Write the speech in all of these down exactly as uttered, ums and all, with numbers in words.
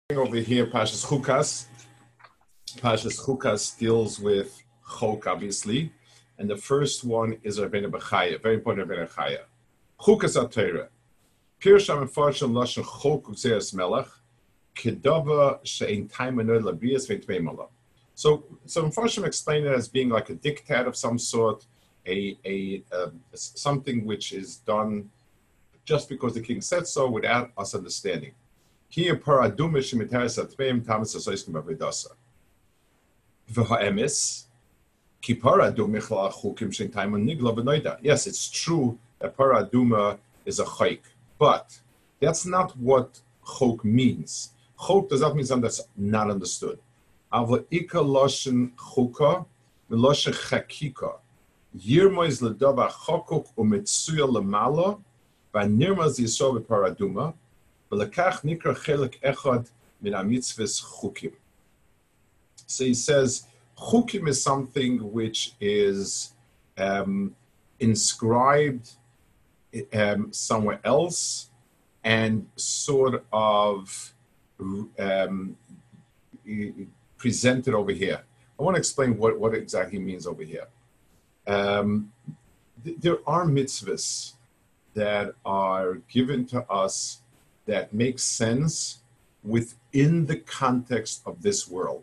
Over here, Pashas Chukas. Pashas Chukas deals with Chok, obviously, and the first one is Rabbeinu Bechaya, very important Rabbeinu Bechaya. Chukas HaTorah. Pirsham and Farsham Lashon Chok Uzeres Melech, Kedava She'ein Taim Anod Labias Ve'Tmei Malach. So, so Farsham explained it as being like a diktat of some sort, a a uh, something which is done just because the king said so, without us understanding. Here, paradumish imitaris atmeim tamas asoiskim b'avedasa. V'ha'emes ki paradumich la'chukim she'intayim nigla v'noida. Yes, it's true that paraduma is a chayk, but that's not what chok means. Chok does not mean something that's not understood. Ava ika loshen chuka v'loshen chakika. Yirmoiz l'dava chokuk u'mitsuya l'mala v'nirmaz yisov v'paraduma. So he says, chukim is something which is um, inscribed um, somewhere else and sort of um, presented over here. I want to explain what, what it exactly means over here. Um, th- there are mitzvahs that are given to us that makes sense within the context of this world.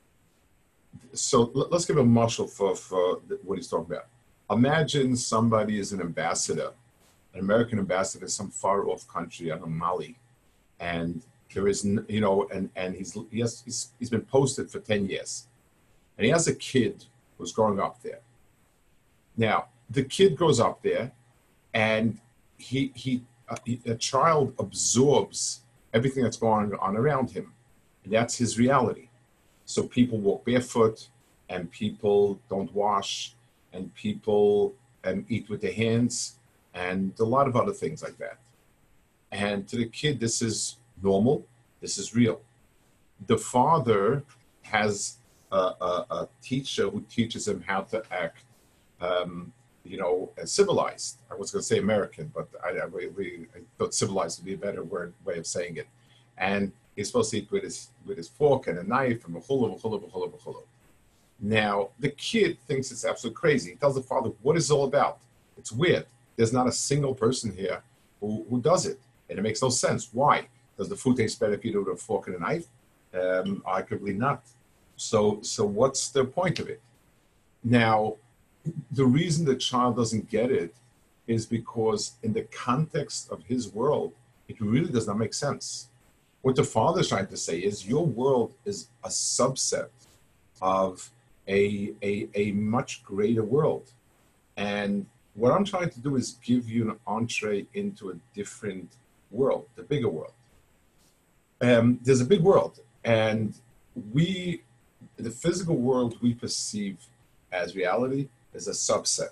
So let's give a mashal for, for what he's talking about. Imagine somebody is an ambassador, an American ambassador to some far off country, I don't know, Mali, and there is, you know, and, and he's, he has, he's, he's been posted for ten years. And he has a kid who's growing up there. Now, the kid grows up there and he, he, a child absorbs everything that's going on around him. And that's his reality. So people walk barefoot, and people don't wash, and people um, eat with their hands, and a lot of other things like that. And to the kid, this is normal. This is real. The father has a, a, a teacher who teaches him how to act um, you know, civilized. I was going to say American, but I, I, really, I thought civilized would be a better word way of saying it. And he's supposed to eat with his with his fork and a knife and v'chulu, v'chulu, v'chulu, v'chulu. Now, the kid thinks it's absolutely crazy. He tells the father, what is it all about? It's weird. There's not a single person here who, who does it. And it makes no sense. Why? Does the food taste better if you do it with a fork and a knife? Um, arguably not. So, so what's the point of it? Now, the reason the child doesn't get it is because in the context of his world, it really does not make sense. What the father is trying to say is your world is a subset of a, a, a much greater world. And what I'm trying to do is give you an entree into a different world, the bigger world. Um, there's a big world, and we, the physical world we perceive as reality is a subset.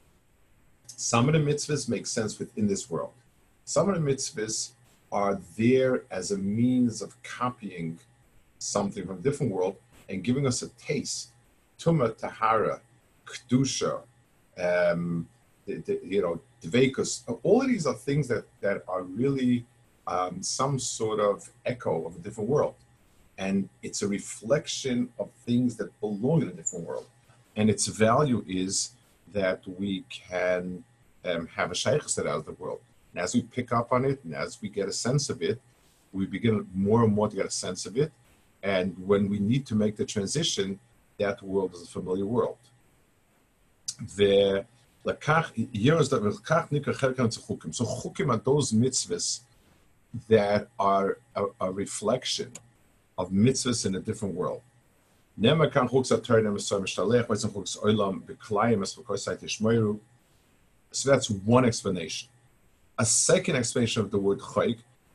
Some of the mitzvahs make sense within this world. Some of the mitzvahs are there as a means of copying something from a different world and giving us a taste. Tumah, Tahara, Kedusha, um, the, the, you know, Dveikus. All of these are things that, that are really um, some sort of echo of a different world. And it's a reflection of things that belong in a different world. And its value is that we can um, have a shaykhus out of the world. And as we pick up on it, and as we get a sense of it, we begin more and more to get a sense of it. And when we need to make the transition, that world is a familiar world. So chukim are those mitzvahs that are a, a reflection of mitzvahs in a different world. So that's one explanation. A second explanation of the word chayk,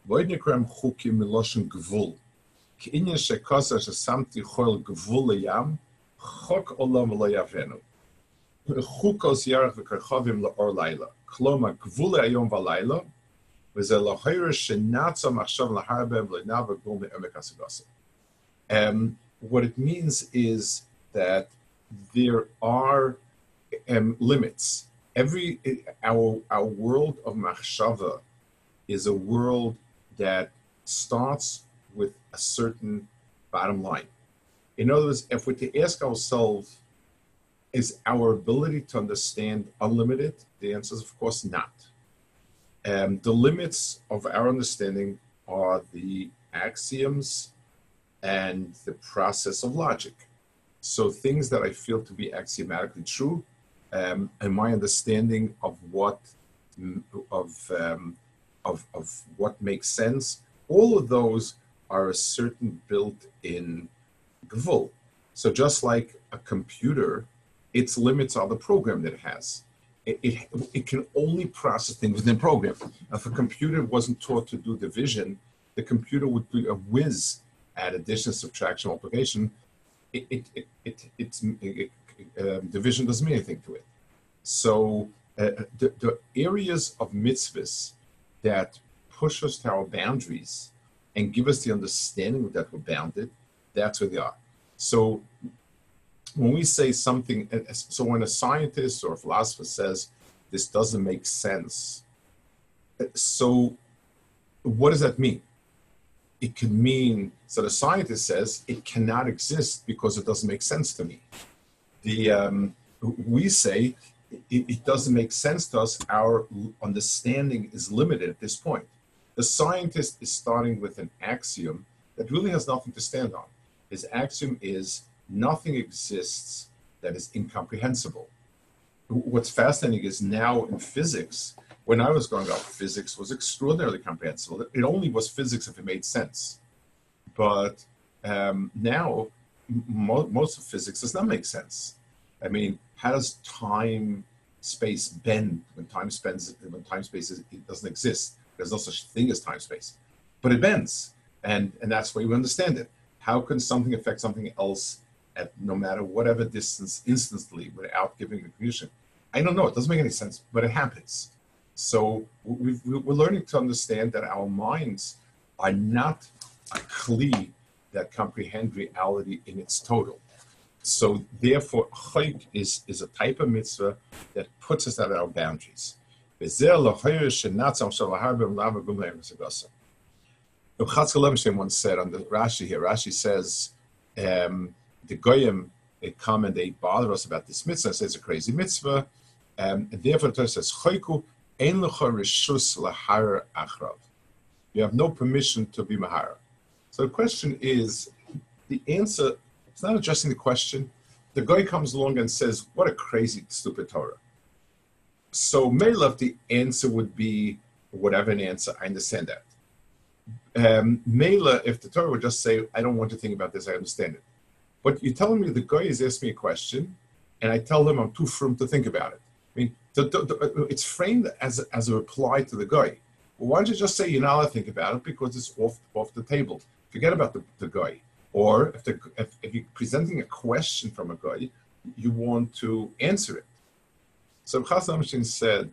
um, what it means is that there are um, limits. Every our our world of machshava is a world that starts with a certain bottom line. In other words, if we're to ask ourselves, is our ability to understand unlimited? The answer is, of course, not. Um, the limits of our understanding are the axioms and the process of logic. So things that I feel to be axiomatically true, um, and my understanding of what of, um, of of what makes sense, all of those are a certain built-in gvul. So just like a computer, its limits are the program that it has. It, it, it can only process things within program. If a computer wasn't taught to do division, the computer would be a whiz at addition, subtraction, multiplication. It, it, it, it, it's, it, uh, division doesn't mean anything to it. So uh, the, the areas of mitzvahs that push us to our boundaries and give us the understanding that we're bounded, that's where they are. So when we say something, so when a scientist or a philosopher says, this doesn't make sense, so what does that mean? It can mean, so the scientist says, it cannot exist because it doesn't make sense to me. The um, we say, it, it doesn't make sense to us, our understanding is limited at this point. The scientist is starting with an axiom that really has nothing to stand on. His axiom is, nothing exists that is incomprehensible. What's fascinating is now in physics, when I was growing up, physics was extraordinarily comprehensible. It only was physics if it made sense. But um, now, mo- most of physics does not make sense. I mean, how does time, space bend when time spends, when time space is, it doesn't exist? There's no such thing as time space, but it bends, and and that's why we understand it. How can something affect something else at no matter whatever distance instantly without giving a conclusion? I don't know. It doesn't make any sense, but it happens. So we've, we're learning to understand that our minds are not a kli that comprehend reality in its total. So therefore, chayk is, is a type of mitzvah that puts us at our boundaries. Chatzkel Levenstein once said on the Rashi here, Rashi says, um, the Goyim, they come and they bother us about this mitzvah, says it's a crazy mitzvah, um, and therefore the Torah says, Chayku ein lecha reshus lahar achrav. You have no permission to be mahara. So the question is, the answer, it's not addressing the question. The guy comes along and says, what a crazy, stupid Torah. So Melech, the answer would be, whatever an answer, I understand that. Um, Mela, if the Torah would just say, I don't want to think about this, I understand it. But you're telling me the guy is asking me a question, and I tell him I'm too firm to think about it. I mean, the, the, the, it's framed as a, as a reply to the guy. Well, why don't you just say you're not allowed to think about it because it's off off the table? Forget about the, the guy. Or if, the, if, if you're presenting a question from a guy, you want to answer it. So Chazal Amshin said,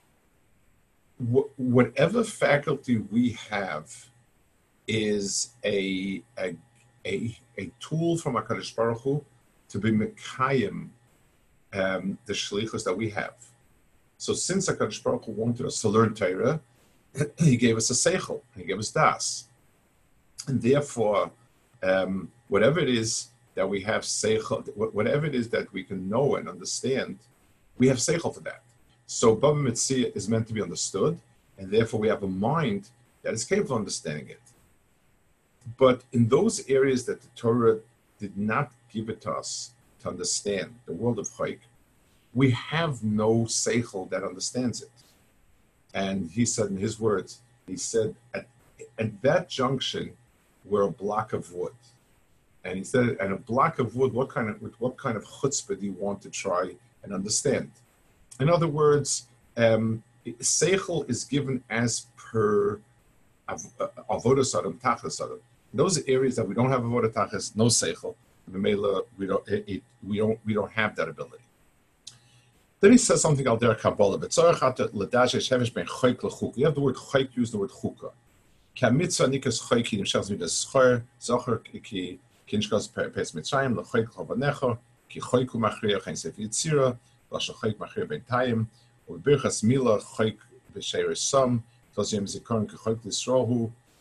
whatever faculty we have is a a, a, a tool from HaKadosh Baruch Hu to be mekayim um, the shlichus that we have. So since HaKadosh Baruch Hu wanted us to learn Torah, he gave us a seichel, he gave us das. And therefore, um, whatever it is that we have seichel, whatever it is that we can know and understand, we have seichel for that. So Bava Metzia is meant to be understood, and therefore we have a mind that is capable of understanding it. But in those areas that the Torah did not give it to us to understand, the world of Chayk, we have no seichel that understands it. And he said in his words, he said, at, at that junction, we're a block of wood. And he said, and a block of wood, what kind of with what kind of chutzpah do you want to try and understand? In other words, um, seichel is given as per avodas adam, tachlis adam. Those areas that we don't have avodah tachlis, no seichel. We don't, it, we don't, we don't have that ability. Then he says something al derech Kabbalah. You have the word chayk, use the word chukah. Ki mitzvah nikas chayk in shas midas schar zacher ki kinshkas pes mitzrayim lechayk chavanecha ki chayku machriya chen sefer yitzira lasha chayk machriya bentayim ubirchas mila chayk b'sheir sam tazim zikaron ki chayk lisrohu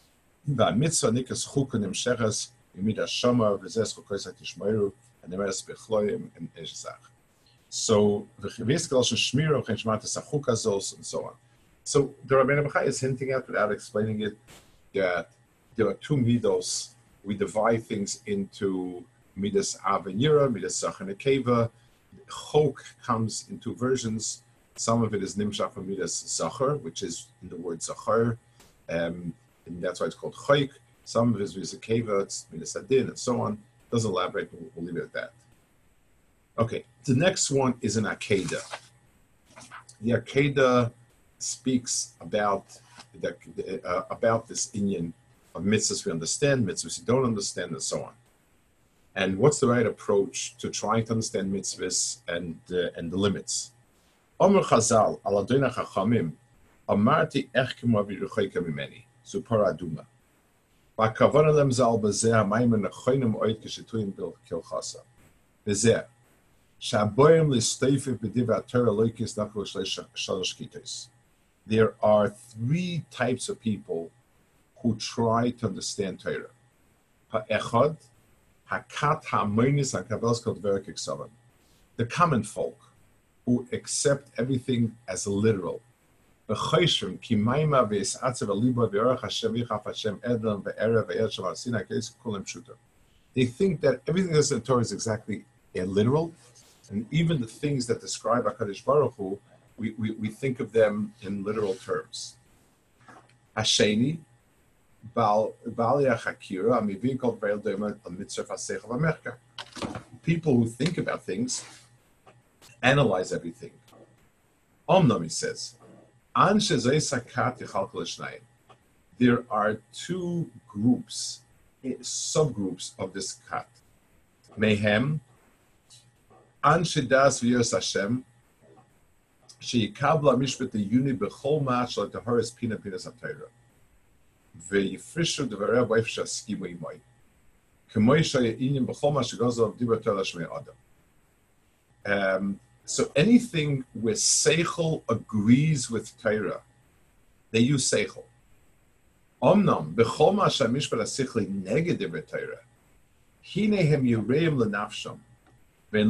והמצווה ניקס חוקה נמשכס ימיד השומר וזס חוקויסה תשמעו הנמרס בכלויים and אישזך. So, v'chiveskal shmiro chen shmatas achuk azos and so on. So the Rabbeinu Bachai is hinting at, without explaining it, that there are two midos. We divide things into midas av and yira, midas zach and akeva. Chok comes in two versions. Some of it is nimshach from midas zachar, which is in the word zachar, um, and that's why it's called chayk. Some of it is midas akeva, it's midas adin, and so on. Doesn't elaborate, but we'll leave it at that. Okay, the next one is an Akedah. The Akedah speaks about the, uh, about this inyan of mitzvahs we understand, mitzvahs we don't understand, and so on. And what's the right approach to trying to understand mitzvahs and uh, and the limits? Omer Chazal, al Adonai Chachamim, amarti ech kemo v'yiruchayka mimeni, supar aduma. V'akavana lem zal b'zeh ha'mayim nechonim oid k'shetuyim bil kilchasa. B'zeh. There are three types of people who try to understand Torah. Ha'echad, hakat ha'monis ha'kabels kol dvar k'ksavan. The common folk who accept everything as literal. V'choshrim ki mayma v'esatzev aliba v'orach Hashem yichaf Hashem edlam v'erev v'er shem ha'sinai k'es kulam pshuta. They think that everything that's in Torah is exactly literal. And even the things that describe HaKadosh Baruch Hu, we, we, we think of them in literal terms. Hasheni, Baal Yachakira, Amivin Kol Veil Doima, Mitzvah Fasech Vamerka. People who think about things, analyze everything. Omnam, he says, An Shezei Sakat Yichalkal Shnayim. There are two groups, subgroups of this kat. Mehem, An shedas v'yos Hashem, she'yikabla mishpat yuni b'chol ma'at shel teharas pina pinas ha'Torah, ve'yifrishu d'varei b'ayf she'askimu imay, k'moy she'yinyin b'chol ma'at she'gozav dibur Torah shmei adam. Um, so anything where seichel agrees with Torah, they use seichel. Omnam b'chol ma'at she'mishpat ha'sichli neged dibur Torah, hinehem yireim l'nafsham. Um,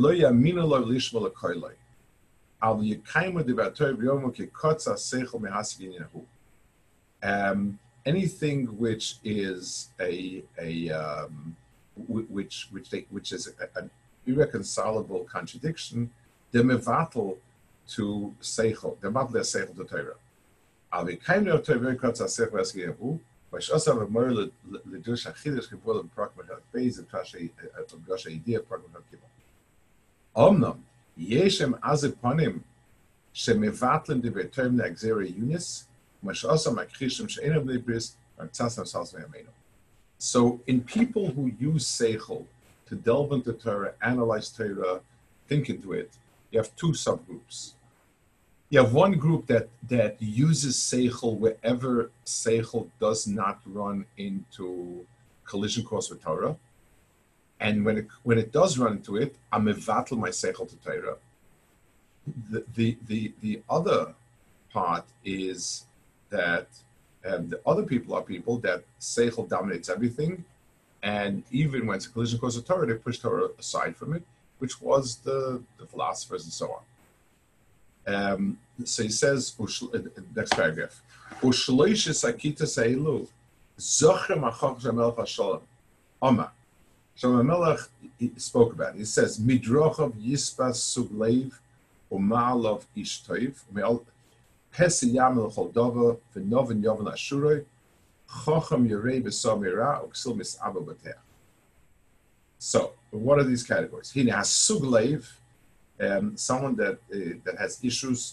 anything which is a a um, which which they, which is a, an irreconcilable contradiction, they're mevatel to seichel. They're mevatel seichel to Torah. Al yekayim of Torah kotza seichel esgehu. V'shosam v'moyer l'dush achidish kibul v'prak mechat beis v'trashe v'gasha idea prak mechat kibul. Omnam, yeshem aziponim shemevatlim divrei Torah ne'agzera yunis, mashasam akrishim she'enav libris v'tzasam sals ve'amenu. So, in people who use seichel to delve into Torah, analyze Torah, think into it, you have two subgroups. You have one group that that uses seichel wherever seichel does not run into collision course with Torah. And when it when it does run into it, I'm mevatel my seichel to Torah. The, the the the other part is that um, the other people are people that seichel dominates everything, and even when it's a collision course with Torah, they push Torah aside from it, which was the, the philosophers and so on. Um, so he says, next paragraph, Ushloishes akita seilu, zochem achach shemelch hashalom, Oma. Shlomo Melech spoke about it. He says, Midrochav Yispas Sugleiv Umalov Ishtoiv Pesi Yamel Choldova V'Novin Yovan Ashuroi Chochem Yerei B'Samira Uksil Mis'aba B'Teach. So, what are these categories? He has Sugleiv, um, someone that uh, that has issues,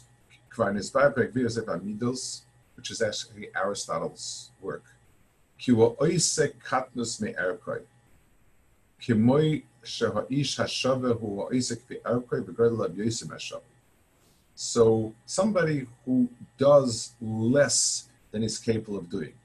which is actually Aristotle's work. Kiwa Oisek Katnus Me Erkoi. So somebody who does less than he's capable of doing.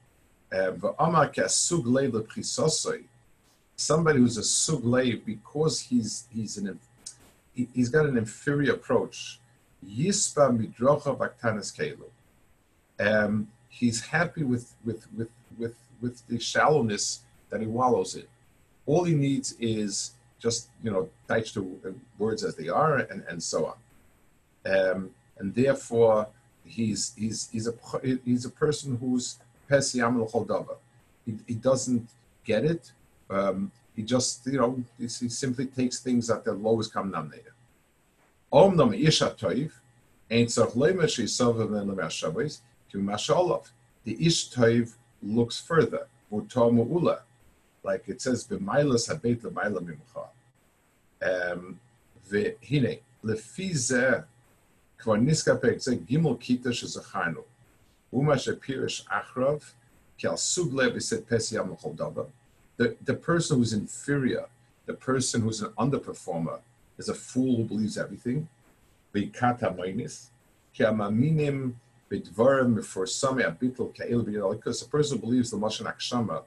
Somebody who's a sugleiv because he's he's an he's got an inferior approach. Yispa midrocha vaktanis kelu. Um, he's happy with with with with with the shallowness that he wallows in. All he needs is just, you know, touch the words as they are, and, and so on. Um, and therefore, he's he's he's a he's a person who's pesiyam l'chol davar. He he doesn't get it. Um, he just, you know, he, he simply takes things at the lowest common denominator. Omnam isha toiv ain't tzarich leimer she'isov and le'mashavos to mashalov. The ish toiv looks further. V'to mu'ula, like it says, b'mailas habeit l'mayla mimcha. Um, v'hine lefi zeh kvar niska perek zeh gimel kita shezacharnu uma shepirish achrav ki al sug lev iset pesiyam l'chol davar. The, the person who's inferior, the person who's an underperformer, is a fool who believes everything. Because the person who believes the Lashon Akshama,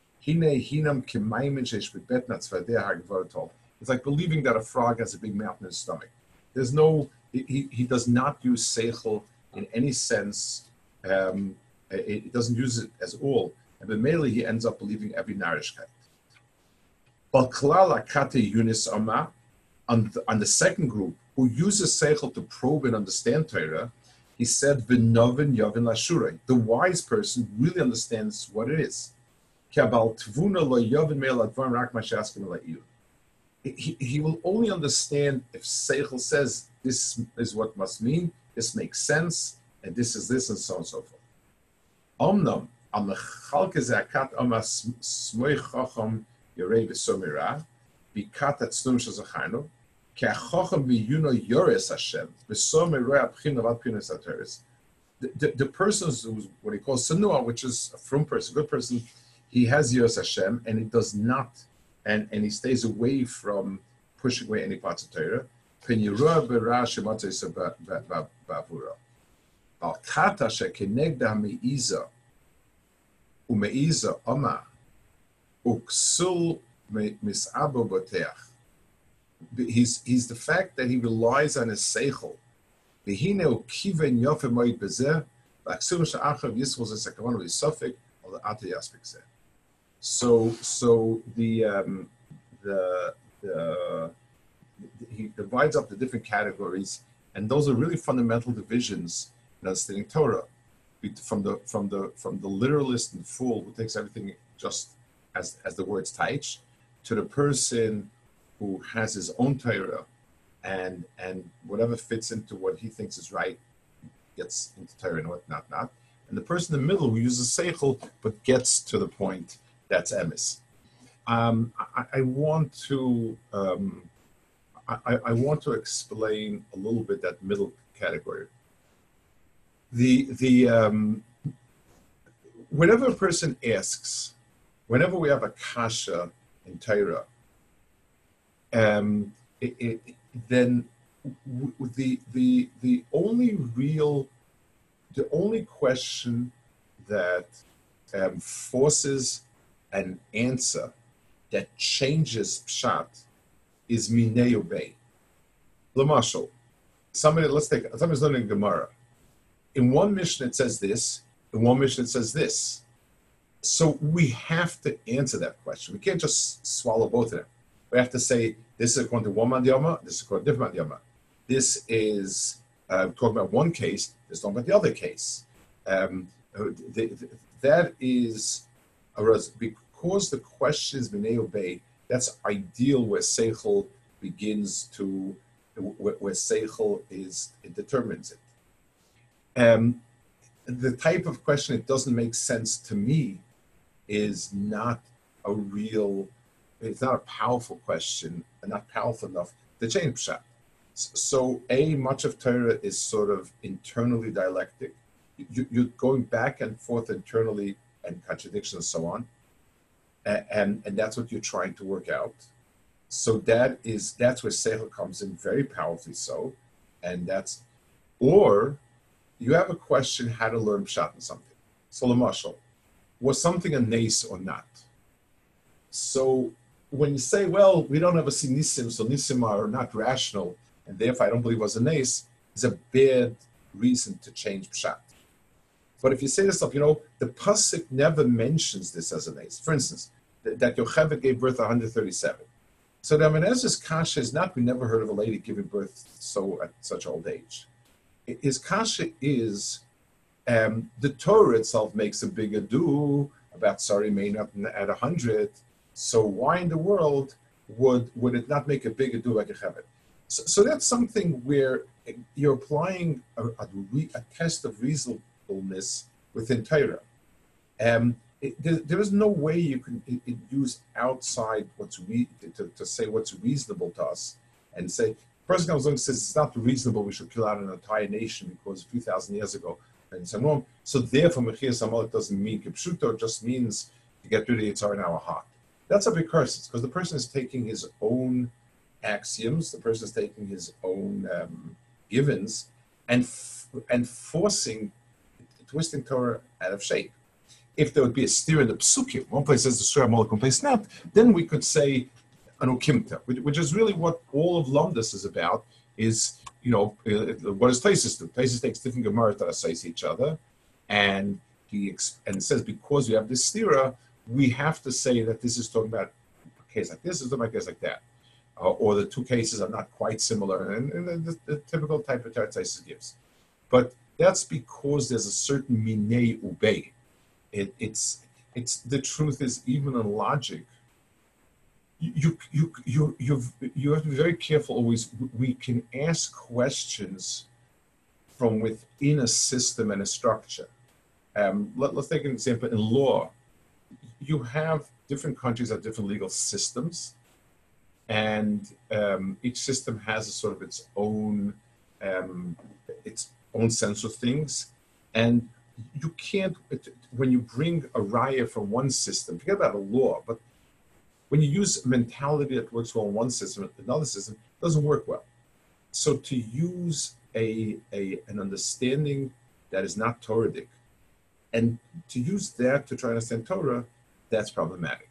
it's like believing that a frog has a big mouth in his stomach. There's no, he, he does not use seichel in any sense. Um, it, it doesn't use it as all. And then mainly he ends up believing every narishkeit. But klala kate yunis ama, on the, on the second group, who uses seichel to probe and understand Torah, he said v'novin yavin lashurei. The wise person really understands what it is. He, he will only understand if seichel says this is what must mean, this makes sense, and this is this, and so on and so forth. Omnam. Am chalke zakat amas smoy chacham yorei v'somira bikat atzlum shazacharnu ki achacham v'yuno yores Hashem v'somira abchin avat pinas ateres. The person who's what he calls sanua, which is a frum person, a good person, he has yores Hashem, and he does not, and, and he stays away from pushing away any parts of Torah. Pen yirua b'ra shematzei ba'avura al kata shekenegda me'iza umeiza ama uksul misabo boteach. He's he's the fact that he relies on his seichel. Behine ukiven yofe moed bezeh v'aksul she'achav yisrael zesakavan v'yisofik or the ate yaspik zeh. So so the um, the the he divides up the different categories, and those are really fundamental divisions in understanding Torah. From the from the from the literalist and fool who takes everything just as as the words taich, to the person who has his own Torah, and and whatever fits into what he thinks is right gets into Torah and what not not, and the person in the middle who uses seichel but gets to the point that's emes. Um, I, I want to um, I, I want to explain a little bit that middle category. The the um, whenever a person asks, whenever we have a kasha in Torah, um, it, it, then w- the the the only real, the only question that um, forces an answer that changes pshat is minei obey. L'mashal, somebody let's take somebody's learning Gemara. In one Mishnah it says this, in one Mishnah it says this. So we have to answer that question. We can't just swallow both of them. We have to say, this is according to one Mandiyama, this is according to different Mandiyama. This is uh, talking about one case, this is talking about the other case. Um, the, the, that is, because the question is B'nai Obey, that's ideal where Seichel begins to, where, where Seichel is, it determines it. Um, the type of question it doesn't make sense to me is not a real, it's not a powerful question, and not powerful enough to change pshat. So, A, much of Torah is sort of internally dialectic. You, you're going back and forth internally and contradiction and so on. And, and, and that's what you're trying to work out. So that is, that's where Seichel comes in very powerfully so. And that's, or you have a question how to learn pshat in something. So l'mashal, was something a nace or not? So when you say, well, we don't have a nisim, so nisim are not rational, and therefore I don't believe it was a nace, is a bad reason to change pshat. But if you say to yourself, you know, the pasuk never mentions this as an ace. For instance, th- that Yocheved gave birth one hundred thirty-seven. So the Ibn Ezra's kasha is not, we never heard of a lady giving birth so at such old age. His kasha is, um, the Torah itself makes a big ado about Sari Maynard at one hundred. So why in the world would would it not make a big ado like Yocheved? So, so that's something where you're applying a, a, a test of reasonableness within Torah. Um, it, there, there is no way you can it, it use outside what's re, to, to say what's reasonable to us and say, the person comes along and says it's not reasonable, we should kill out an entire nation because a few thousand years ago and so on. So therefore, Mechias Amalek doesn't mean Kipshuto, it just means to get rid of the Yitzhar in our heart. That's a big curse, because the person is taking his own axioms, the person is taking his own um, givens, and f- and forcing, twisting Torah out of shape. If there would be a steer in the psukim, one place says the Surah Molech, one place not, then we could say an ukimta, which, which is really what all of Lumdus is about, is, you know, uh, what does Taisus do? Taisus takes different Gemara that associate each other, and he ex- and says, because we have this stira, we have to say that this is talking about a case like this, is talking about a case like that. Uh, or the two cases are not quite similar, and, and the, the typical type of Taisus gives. But that's because there's a certain minei ubei. It, it's it's the truth is, even in logic, you you you you you have to be very careful always. We can ask questions from within a system and a structure. Um, let, let's take an example. In law, you have different countries have different legal systems, and um, each system has a sort of its own um, its own sense of things, and you can't, when you bring a raya from one system, forget about a law, but when you use a mentality that works well in one system, another system doesn't work well. So to use a, a an understanding that is not Torahic, and to use that to try to understand Torah, that's problematic.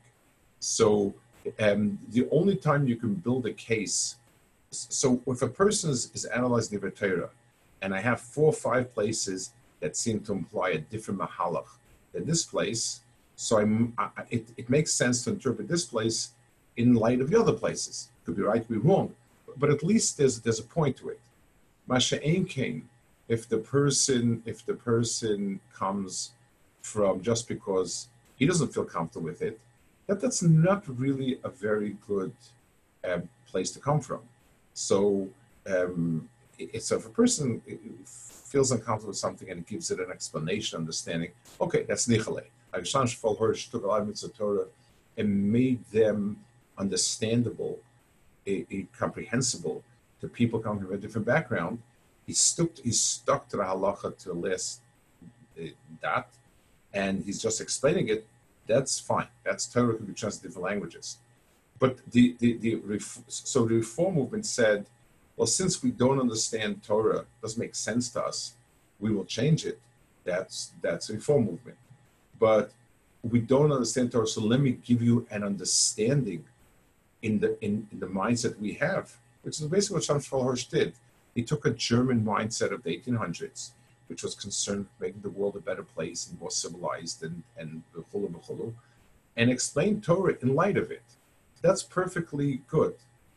So um, the only time you can build a case, so if a person is, is analyzing the Torah, and I have four or five places that seem to imply a different mahalach than this place, so I'm, I, it, it makes sense to interpret this place in light of the other places. Could be right, could be wrong, but at least there's there's a point to it. Masha Ein Kain, if the person if the person comes from just because he doesn't feel comfortable with it, that that's not really a very good uh, place to come from. So um, it, so if a person feels uncomfortable with something and it gives it an explanation, understanding, okay, that's nichale. Agishan Shfal Hirsch took a lot of mitzvah Torah and made them understandable, a, a comprehensible to people coming from a different background. He stuck, he stuck to the halacha to the last uh, dot, and he's just explaining it. That's fine. That's Torah can be translated in different languages. But the, the, the so the Reform movement said, well, since we don't understand Torah, doesn't make sense to us, we will change it. That's that's a Reform movement. But we don't understand Torah, so let me give you an understanding in the in, in the mindset we have, which is basically what Shlomo Shmuel Hirsch did. He took a German mindset of the eighteen hundreds, which was concerned with making the world a better place and more civilized and and b'chulu b'chulu, and explained Torah in light of it. That's perfectly good.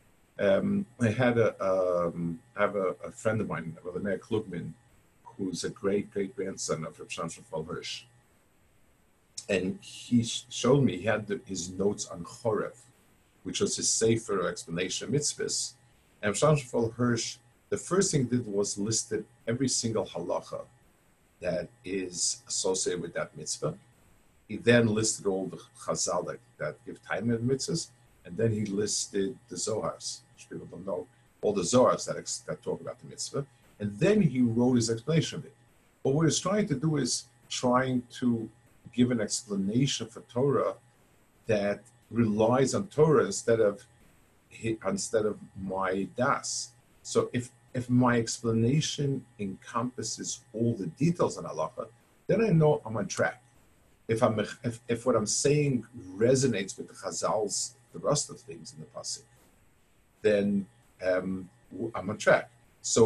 Um, I had a um, I have a, a friend of mine, Rabbi Meir Klugman, who's a great great grandson of Rabbi Shlomo Shmuel Hirsch, and he showed me he had the, his notes on Chorev, which was his sefer explanation of mitzvahs. And Rabbi Shlomo Shmuel Hirsch, the first thing he did was listed every single halacha that is associated with that mitzvah. He then listed all the chazal that, that give time in mitzvahs, and then he listed the Zohars, which people don't know, all the Zohars that, ex, that talk about the mitzvah, and then he wrote his explanation of it. What we're trying to do is trying to give an explanation for Torah that relies on Torah instead of instead of my das. So if if my explanation encompasses all the details on halacha, then I know I'm on track. If I'm if, if what I'm saying resonates with the Chazal's the rest of things in the pasuk, then um, I'm on track. So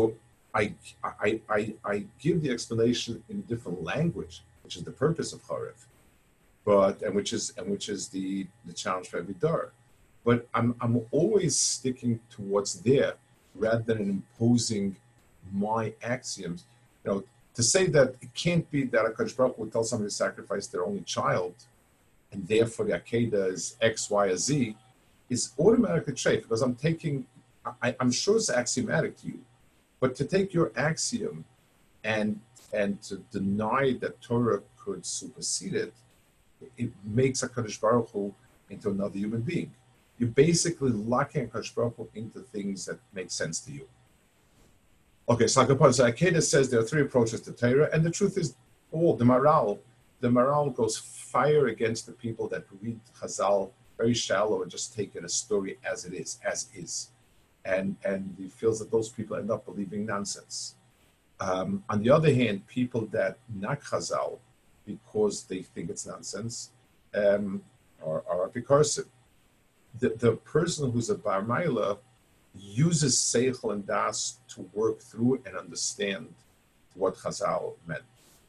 I, I, I, I give the explanation in a different language, which is the purpose of Chorev, but and which is and which is the the challenge for every door. But I'm I'm always sticking to what's there rather than imposing my axioms. You know, to say that it can't be that a Kadosh Baruch Hu would tell somebody to sacrifice their only child, and therefore the Akedah is X, Y, or Z, is automatically trade because I'm taking. I, I'm sure it's axiomatic to you, but to take your axiom and and to deny that Torah could supersede it, it makes a Kadosh Baruch Hu into another human being. You're basically locking a Kadosh Baruch Hu into things that make sense to you. Okay, so like so Akedah says there are three approaches to Torah, and the truth is, all the Maral, the Maral goes fire against the people that read Chazal very shallow and just take it a story as it is, as is. And, and he feels that those people end up believing nonsense. Um, on the other hand, people that knock Chazal because they think it's nonsense um, are, are apicursive. The, the person who's a Bar Milah uses Seichel and Das to work through it and understand what Chazal meant.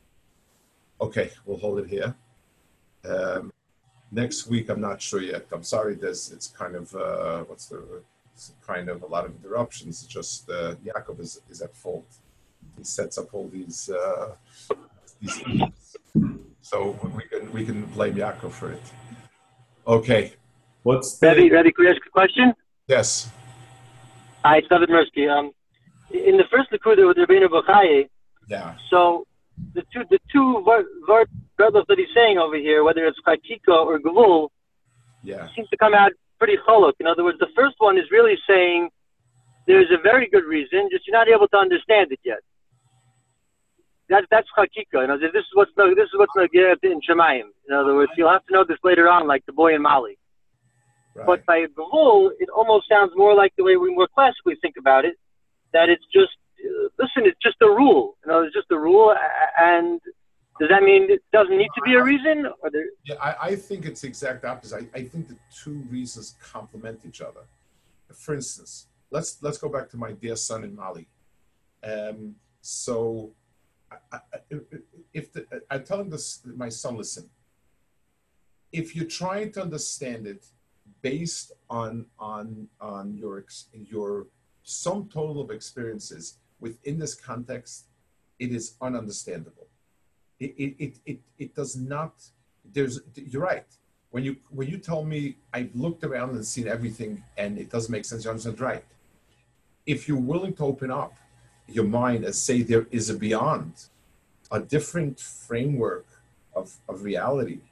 Okay, we'll hold it here. Um, next week, I'm not sure yet. I'm sorry, there's, it's kind of, uh, what's the, it's kind of a lot of interruptions. It's just uh, Yaakov is, is at fault. He sets up all these, uh, these things. So we can, we can blame Yaakov for it. Okay. What's the... Rebbe, Rebbe, could I ask a question? Yes. Hi, it's David Mirsky. Um, in the first Likud with Rabbeinu Bachaye, yeah. So the two the two verbs that he's saying over here, whether it's Chakika or Gavul, yeah, seems to come out pretty cholok. In other words, the first one is really saying there's a very good reason, just you're not able to understand it yet. That, that's Chakika. You know, this is what's no, this is what's no get in Shemayim. In other words, you'll have to know this later on, like the boy in Mali. Right. But by Gavul, it almost sounds more like the way we more classically think about it, that it's just, uh, listen, it's just a rule. You know, it's just a rule, and does that mean it doesn't need to be a reason? Or there... Yeah, I, I think it's the exact opposite. I, I think the two reasons complement each other. For instance, let's let's go back to my dear son in Mali. Um, so, I, I, if the, I'm telling this, my son, listen, if you're trying to understand it based on on on your your sum total of experiences within this context, it is ununderstandable. It it it it, it does not. There's you're right. When you when you tell me I've looked around and seen everything and it doesn't make sense, you understand, right? If you're willing to open up your mind and say there is a beyond, a different framework of, of reality,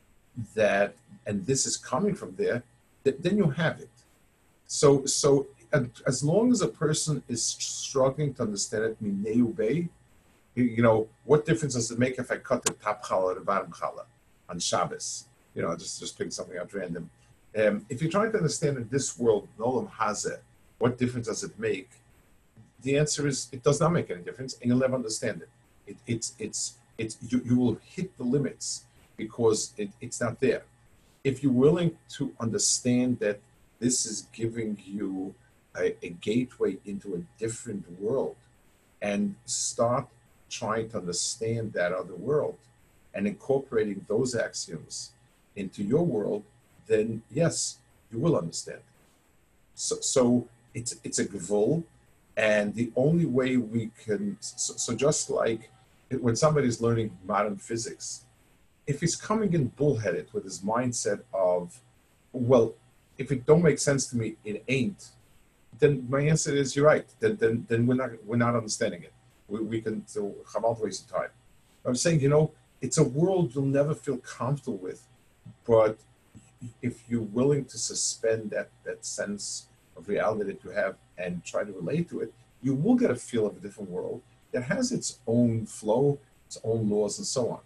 that and this is coming from there, th- then you have it. So so as long as a person is struggling to understand it, mineu bay, you know, what difference does it make if I cut the top challah or the bottom challah on Shabbos? You know, just just pick something out random. Um, if you're trying to understand in this world, nolam hazeh, what difference does it make? The answer is it does not make any difference, and you'll never understand it. it it's it's it's you, you will hit the limits because it, it's not there. If you're willing to understand that this is giving you a, a gateway into a different world, and start trying to understand that other world and incorporating those axioms into your world, then yes, you will understand. So, so it's it's a gevul, and the only way we can, so, so just like when somebody's learning modern physics, if he's coming in bullheaded with his mindset of, well, if it don't make sense to me, it ain't, then my answer is you're right. Then then, then we're not we're not understanding it. We, we can so Chaval waste of time. I'm saying, you know, it's a world you'll never feel comfortable with, but if you're willing to suspend that that sense of reality that you have and try to relate to it, you will get a feel of a different world that has its own flow, its own laws, and so on.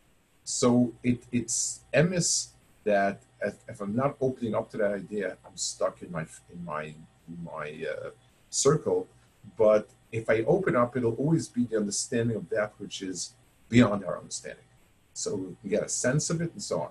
So it, it's emis that if, if I'm not opening up to that idea, I'm stuck in my in my in my uh, circle. But if I open up, it'll always be the understanding of that which is beyond our understanding. So we can get a sense of it and so on.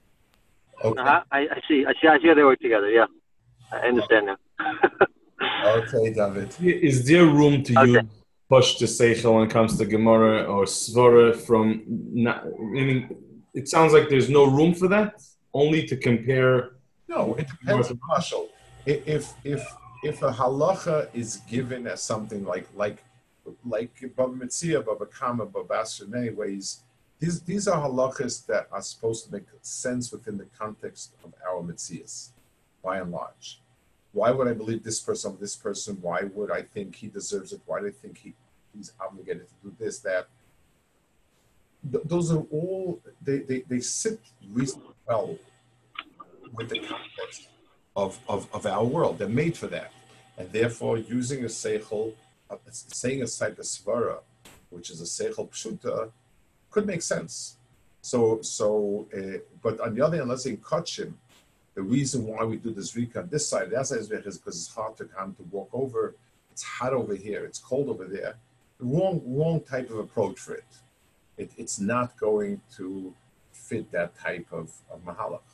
Okay. Uh-huh. I, I see. I see. I see how they work together. Yeah, I understand now. Okay, David. Is there room to Okay. use push to seichel when it comes to Gemara or Svara from? Not, I mean, it sounds like there's no room for that. Only to compare. No, it depends on Marshall. If if if a halacha is given as something like like like Baba Metzia, Baba Kama, Baba Asher ways, these these are halachas that are supposed to make sense within the context of our Metzias, by and large. Why would I believe this person of this person? Why would I think he deserves it? Why do I think he, he's obligated to do this, that? Th- those are all, they, they, they sit reasonably well with the context of, of, of our world. They're made for that. And therefore, using a seichel, uh, saying a type of svara, which is a seichel pshuta, could make sense. So, so, uh, but on the other hand, let's say in Kachim, the reason why we do this rika on this side, that side is because it's hard to come to walk over. It's hot over here. It's cold over there. The wrong, wrong type of approach for it. it it's not going to fit that type of, of mahalach.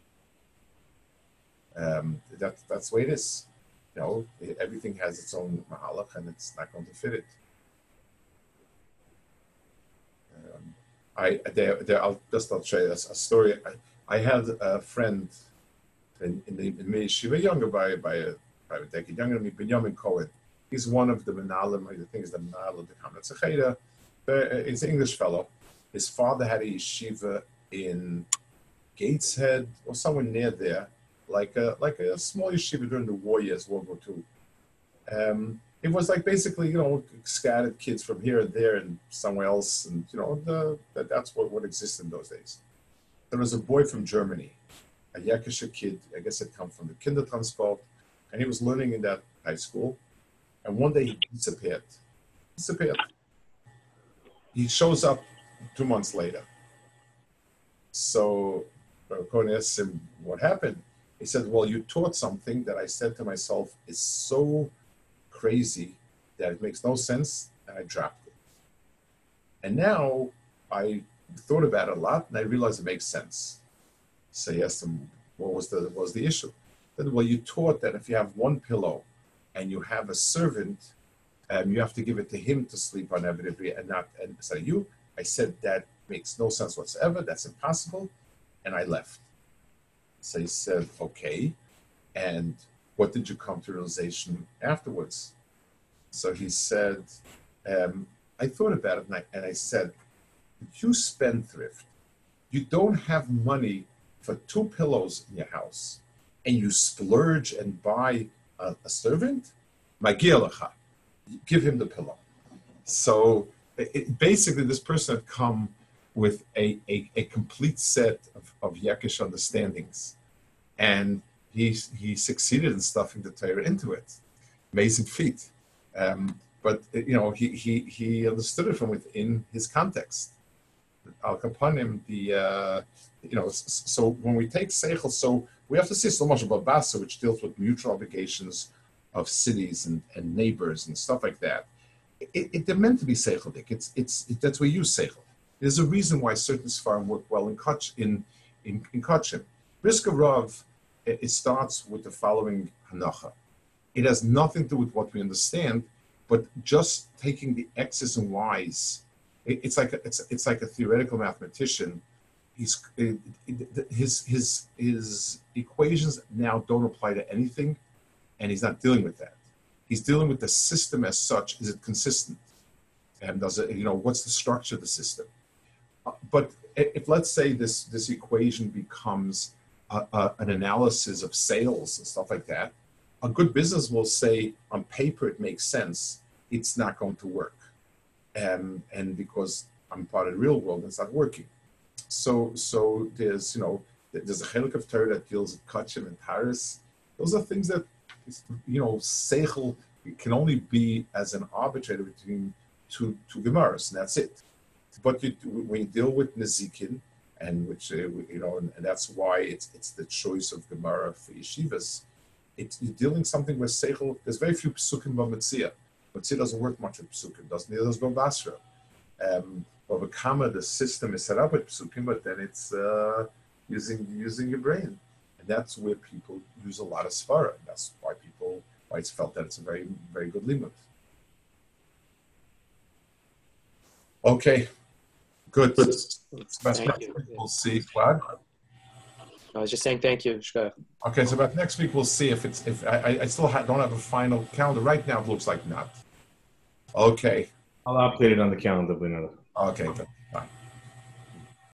Um, that, that's the way it is. You know, everything has its own mahalach, and it's not going to fit it. Um, I there, there, I'll just I'll show you a, a story. I, I had a friend in, in the in the yeshiva, younger by by a private decade, younger than me, Benjamin Cohen. He's one of the menalim. I think is the menalim of the Kamrat Zecheda. He's an English fellow. His father had a yeshiva in Gateshead or somewhere near there, like a like a small yeshiva during the war years, World War Two. Um, it was like basically, you know, scattered kids from here and there and somewhere else, and you know, the, that that's what what existed in those days. There was a boy from Germany, a Yakisha kid, I guess had come from the Kindertransport, and he was learning in that high school. And one day he disappeared. Disappeared. He shows up two months later. So Rabbi Cohen asked him, what happened? He said, well, you taught something that I said to myself is so crazy that it makes no sense, and I dropped it. And now I thought about it a lot, and I realized it makes sense. So he asked him, what was the what was the issue? He said, well, you taught that if you have one pillow and you have a servant, um, you have to give it to him to sleep on every day and not, and so you, I said, that makes no sense whatsoever. That's impossible. And I left. So he said, okay. And what did you come to realization afterwards? So he said, um, I thought about it and I, and I said, you spendthrift, you don't have money for two pillows in your house and you splurge and buy a, a servant? Magi'a lecha. Give him the pillow. So it, basically this person had come with a, a, a complete set of, of Yakish understandings. And he he succeeded in stuffing the Torah into it. Amazing feat. Um, but, you know, he, he, he understood it from within his context. Al Kapanim, the, uh, you know, so when we take Seichel, so we have to see so much about Basa, which deals with mutual obligations of cities and, and neighbors and stuff like that. It, it, they're meant to be Seichelic. It's, it's, it, that's where we use Seichel. There's a reason why certain Sfarim work well in Kach, in, in, in Kachim. Brisker Rav, it, it starts with the following Hanacha. It has nothing to do with what we understand, but just taking the X's and Y's. It, it's like a, it's it's like a theoretical mathematician. He's it, it, his his his equations now don't apply to anything, and he's not dealing with that. He's dealing with the system as such. Is it consistent? And does it, you know, what's the structure of the system? Uh, but if, let's say this this equation becomes a, a, an analysis of sales and stuff like that, a good business will say on paper it makes sense. It's not going to work, um, and because I'm part of the real world, it's not working. So so there's you know there's a chelik of Torah that deals with kachim and taris. Those are things that you know seichel can only be as an arbitrator between two two gemaras, and that's it. But you, when you deal with Nezikin, and which uh, you know, and, and that's why it's it's the choice of Gemara for yeshivas. It's you're dealing something with seichel. There's very few psukim by Metzia. Metzia doesn't work much with psukim. Doesn't neither does Basra. Um, Over Kama, the system is set up with psukim, but then it's uh, using using your brain, and that's where people use a lot of svara. That's why people Weitz felt that it's a very, very good limud. Okay, good. Thank you. We'll see. What? I was just saying thank you. Shkoyach. Okay, so about next week we'll see if it's if I, I still ha- don't have a final calendar right now. It looks like not. Okay. I'll update it on the calendar, Blinada. Okay. Good. Bye.